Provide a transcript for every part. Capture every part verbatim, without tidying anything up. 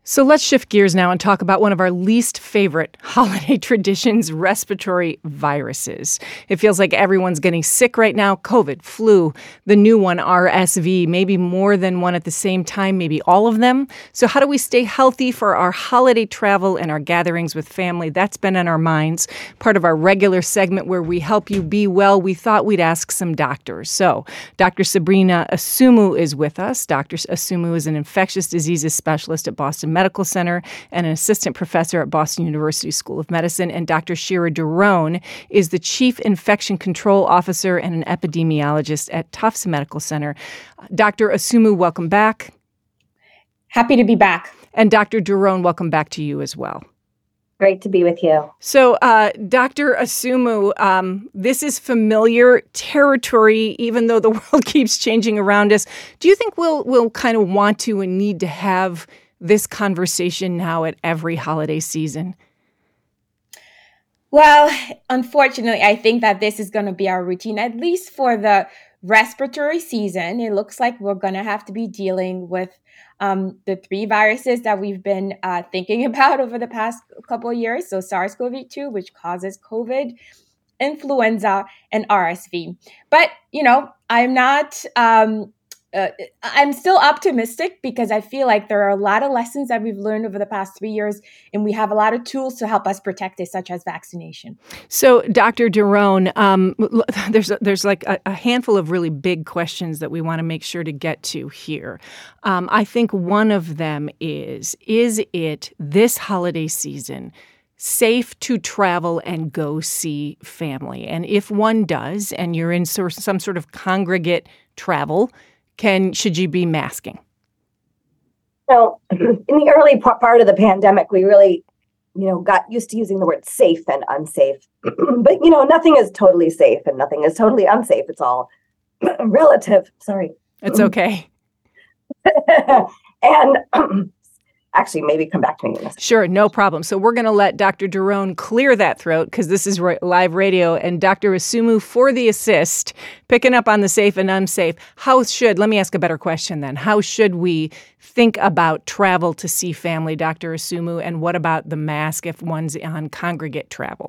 So let's shift gears now and talk about one of our least favorite holiday traditions, respiratory viruses. It feels like everyone's getting sick right now. COVID, flu, the new one, R S V, maybe more than one at the same time, maybe all of them. So how do we stay healthy for our holiday travel and our gatherings with family? That's been on our minds. Part of our regular segment where we help you be well, we thought we'd ask some doctors. So Doctor Sabrina Asumu is with us. Doctor Asumu is an infectious diseases specialist at Boston Medical Center and an assistant professor at Boston University School of Medicine. And Doctor Shira Doron is the chief infection control officer and an epidemiologist at Tufts Medical Center. Doctor Asumu, welcome back. Happy to be back. And Doctor Doron, welcome back to you as well. Great to be with you. So, uh, Doctor Asumu, um, this is familiar territory, even though the world keeps changing around us. Do you think we'll we'll kind of want to and need to have this conversation now at every holiday season? Well, unfortunately, I think that this is going to be our routine, at least for the respiratory season. It looks like we're going to have to be dealing with um, the three viruses that we've been uh, thinking about over the past couple of years. So SARS-C o V two, which causes COVID, influenza, and R S V. But, you know, I'm not... Um, Uh, I'm still optimistic because I feel like there are a lot of lessons that we've learned over the past three years, and we have a lot of tools to help us protect it, such as vaccination. So, Doctor Doron, um, there's a, there's like a, a handful of really big questions that we want to make sure to get to here. Um, I think one of them is, is it this holiday season safe to travel and go see family? And if one does, and you're in some sort of congregate travel, Can should you be masking? So in the early part of the pandemic, we really, you know, got used to using the word safe and unsafe. But, you know, nothing is totally safe and nothing is totally unsafe. It's all relative. Sorry. It's okay. and actually, maybe come back to me. Sure, no problem. So we're going to let Doctor Doron clear that throat because this is live radio. And Doctor Asumu, for the assist, picking up on the safe and unsafe, how should, let me ask a better question then. How should we think about travel to see family, Doctor Asumu? And what about the mask if one's on congregate travel?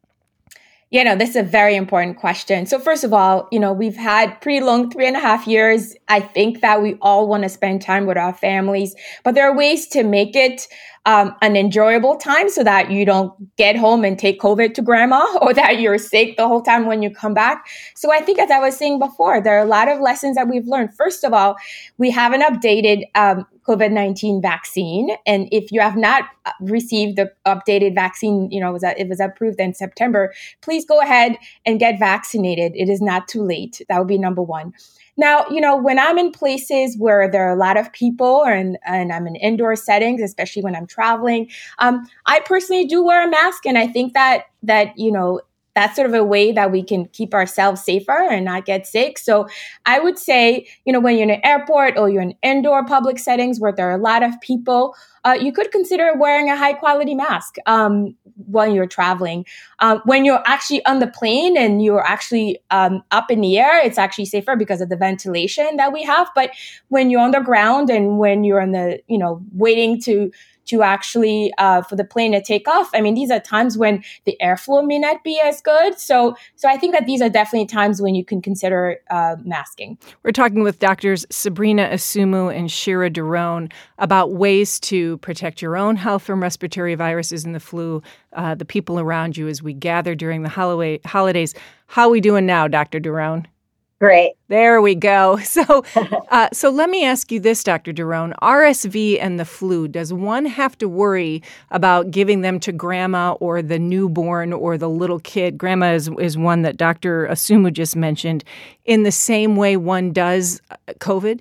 You know, this is a very important question. So first of all, you know, we've had pretty long three and a half years. I think that we all want to spend time with our families, but there are ways to make it um, an enjoyable time so that you don't get home and take COVID to grandma or that you're sick the whole time when you come back. So I think, as I was saying before, there are a lot of lessons that we've learned. First of all, we have an updated um, COVID nineteen vaccine. And if you have not received the updated vaccine, you know, it was, it was approved in September, please go ahead and get vaccinated. It is not too late. That would be number one. Now, you know, when I'm in places where there are a lot of people and, and I'm in indoor settings, especially when I'm traveling, um, I personally do wear a mask. And I think that, that, you know, that's sort of a way that we can keep ourselves safer and not get sick. So I would say, you know, when you're in an airport or you're in indoor public settings where there are a lot of people, uh, you could consider wearing a high quality mask um, when you're traveling. Uh, when you're actually on the plane and you're actually um, up in the air, it's actually safer because of the ventilation that we have. But when you're on the ground and when you're in the, you know, waiting to to actually, uh, for the plane to take off. I mean, these are times when the airflow may not be as good. So so I think that these are definitely times when you can consider uh, masking. We're talking with Doctors Sabrina Asumu and Shira Doron about ways to protect your own health from respiratory viruses and the flu, uh, the people around you as we gather during the holiday holidays. How are we doing now, Doctor Doron? Great. There we go. So uh, so let me ask you this, Doctor Doron. R S V and the flu, does one have to worry about giving them to grandma or the newborn or the little kid? Grandma is, is one that Doctor Asumu just mentioned, in the same way one does COVID?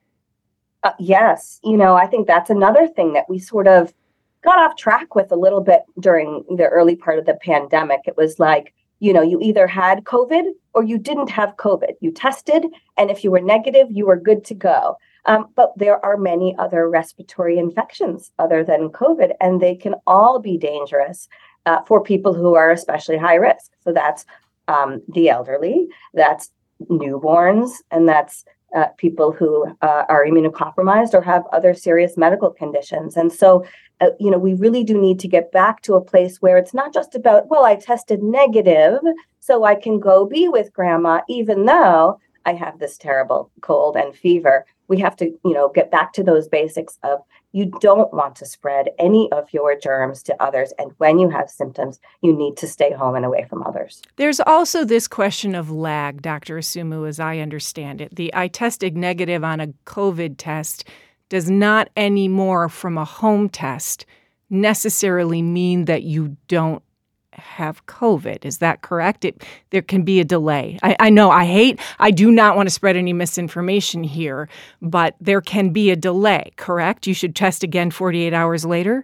Uh, yes. You know, I think that's another thing that we sort of got off track with a little bit during the early part of the pandemic. It was like, you know, you either had COVID or you didn't have COVID. You tested, and if you were negative, you were good to go. Um, but there are many other respiratory infections other than COVID, and they can all be dangerous uh, for people who are especially high risk. So that's um, the elderly, that's newborns, and that's uh, people who uh, are immunocompromised or have other serious medical conditions. And so, uh, you know, we really do need to get back to a place where it's not just about, well, I tested negative, so I can go be with grandma, even though I have this terrible cold and fever. We have to, you know, get back to those basics of you don't want to spread any of your germs to others. And when you have symptoms, you need to stay home and away from others. There's also this question of lag, Doctor Asumu, as I understand it. The I tested negative on a COVID test does not anymore from a home test necessarily mean that you don't have COVID. Is that correct? It, there can be a delay. I, I know I hate, I do not want to spread any misinformation here, but there can be a delay, correct? You should test again forty-eight hours later?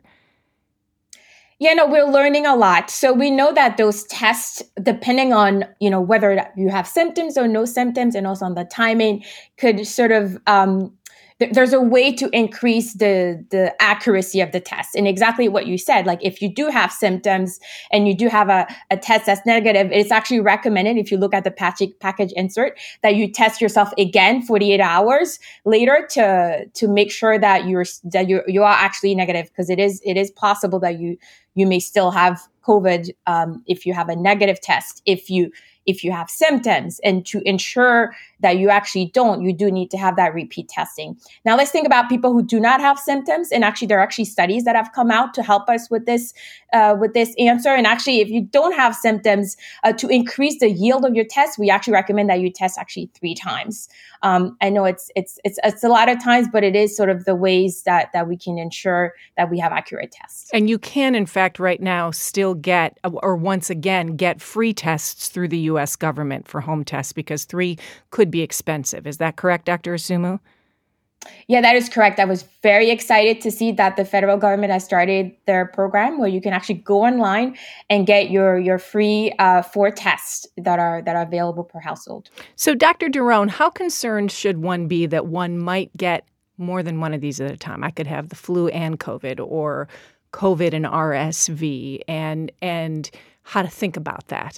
Yeah, no, we're learning a lot. So we know that those tests, depending on, you know, whether you have symptoms or no symptoms, and also on the timing, could sort of, um, there's a way to increase the the accuracy of the test. And exactly what you said, like if you do have symptoms and you do have a, a test that's negative, it's actually recommended, if you look at the package, package insert, that you test yourself again forty-eight hours later to to make sure that you're that you you are actually negative, because it is it is possible that you you may still have COVID um, if you have a negative test. If you if you have symptoms, and to ensure that you actually don't, you do need to have that repeat testing. Now, let's think about people who do not have symptoms. And actually, there are actually studies that have come out to help us with this, uh, with this answer. And actually, if you don't have symptoms, uh, to increase the yield of your test, we actually recommend that you test actually three times. Um, I know it's, it's, it's, it's a lot of times, but it is sort of the ways that, that we can ensure that we have accurate tests. And you can, in fact, right now still get, or once again, get free tests through the U S government for home tests, because three could be expensive. Is that correct, Doctor Asumu? Yeah, that is correct. I was very excited to see that the federal government has started their program where you can actually go online and get your your free uh, four tests that are that are available per household. So, Doctor Daron, how concerned should one be that one might get more than one of these at a time? I could have the flu and COVID, or COVID and R S V, and and how to think about that.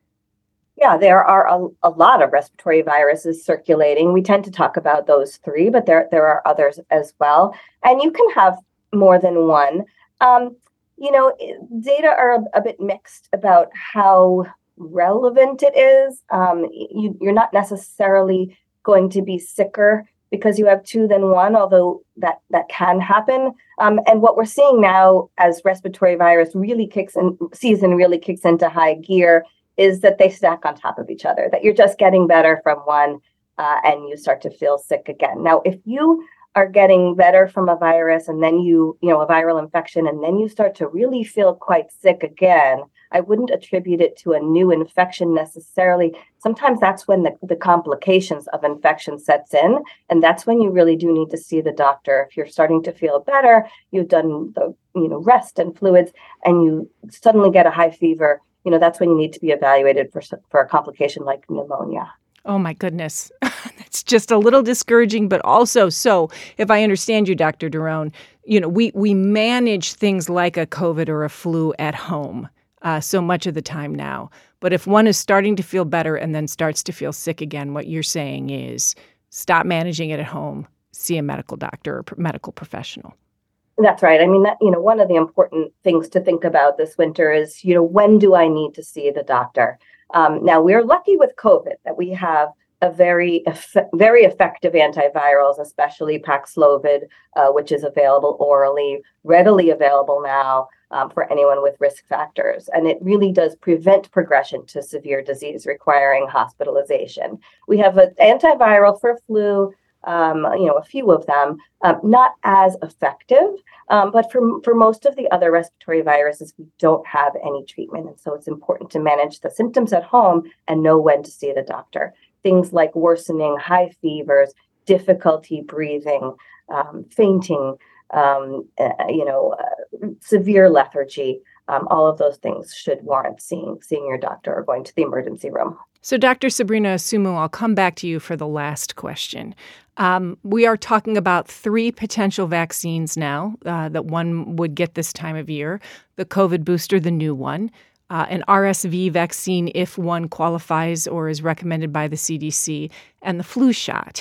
Yeah, there are a, a lot of respiratory viruses circulating. We tend to talk about those three, but there, there are others as well. And you can have more than one. Um, you know, data are a, a bit mixed about how relevant it is. Um, you, you're not necessarily going to be sicker because you have two than one, although that, that can happen. Um, and what we're seeing now as respiratory virus really kicks in, season really kicks into high gear, is that they stack on top of each other, that you're just getting better from one uh, and you start to feel sick again. Now, if you are getting better from a virus and then you, you know, a viral infection, and then you start to really feel quite sick again, I wouldn't attribute it to a new infection necessarily. Sometimes that's when the, the complications of infection sets in. And that's when you really do need to see the doctor. If you're starting to feel better, you've done the, you know, rest and fluids, and you suddenly get a high fever, you know, that's when you need to be evaluated for for a complication like pneumonia. Oh, my goodness. That's just a little discouraging, but also so, if I understand you, Doctor Daron, you know, we, we manage things like a COVID or a flu at home uh, so much of the time now. But if one is starting to feel better and then starts to feel sick again, what you're saying is stop managing it at home, see a medical doctor or medical professional. That's right. I mean, that, you know, one of the important things to think about this winter is, you know, when do I need to see the doctor? Um, now, we're lucky with COVID that we have a very, eff- very effective antivirals, especially Paxlovid, uh, which is available orally, readily available now um, for anyone with risk factors. And it really does prevent progression to severe disease requiring hospitalization. We have an antiviral for flu, Um, you know, a few of them, um, not as effective, um, but for, for most of the other respiratory viruses, we don't have any treatment. And so it's important to manage the symptoms at home and know when to see the doctor. Things like worsening high fevers, difficulty breathing, um, fainting, um, uh, you know, uh, severe lethargy, um, all of those things should warrant seeing, seeing your doctor or going to the emergency room. So, Doctor Sabrina Asumu, I'll come back to you for the last question. Um, we are talking about three potential vaccines now uh, that one would get this time of year: the COVID booster, the new one, uh, an R S V vaccine if one qualifies or is recommended by the C D C, and the flu shot.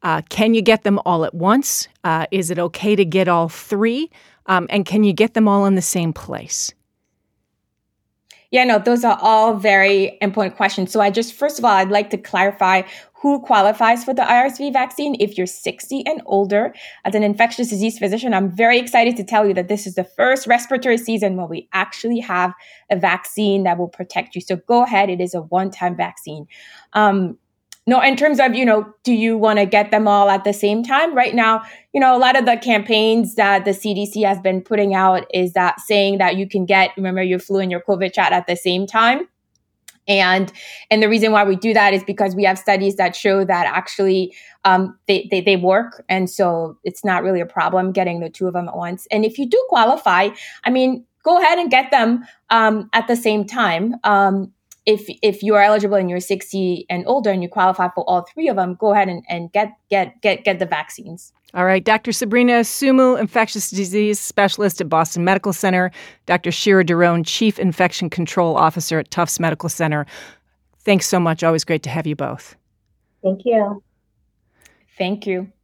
Uh, can you get them all at once? Uh, is it okay to get all three? Um, and can you get them all in the same place? Yeah, no, those are all very important questions. So I just, first of all, I'd like to clarify who qualifies for the R S V vaccine. If you're sixty and older, as an infectious disease physician, I'm very excited to tell you that this is the first respiratory season where we actually have a vaccine that will protect you. So go ahead. It is a one-time vaccine. Um, No, in terms of, you know, do you want to get them all at the same time? Right now, you know, a lot of the campaigns that the C D C has been putting out is that saying that you can get, remember, your flu and your COVID shot at the same time. And and the reason why we do that is because we have studies that show that actually um, they, they they work. And so it's not really a problem getting the two of them at once. And if you do qualify, I mean, go ahead and get them um, at the same time. Um, If if you are eligible and you're sixty and older and you qualify for all three of them, go ahead and, and get get get get the vaccines. All right. Doctor Sabrina Sumu, infectious disease specialist at Boston Medical Center. Doctor Shira Daron, chief infection control officer at Tufts Medical Center. Thanks so much. Always great to have you both. Thank you. Thank you.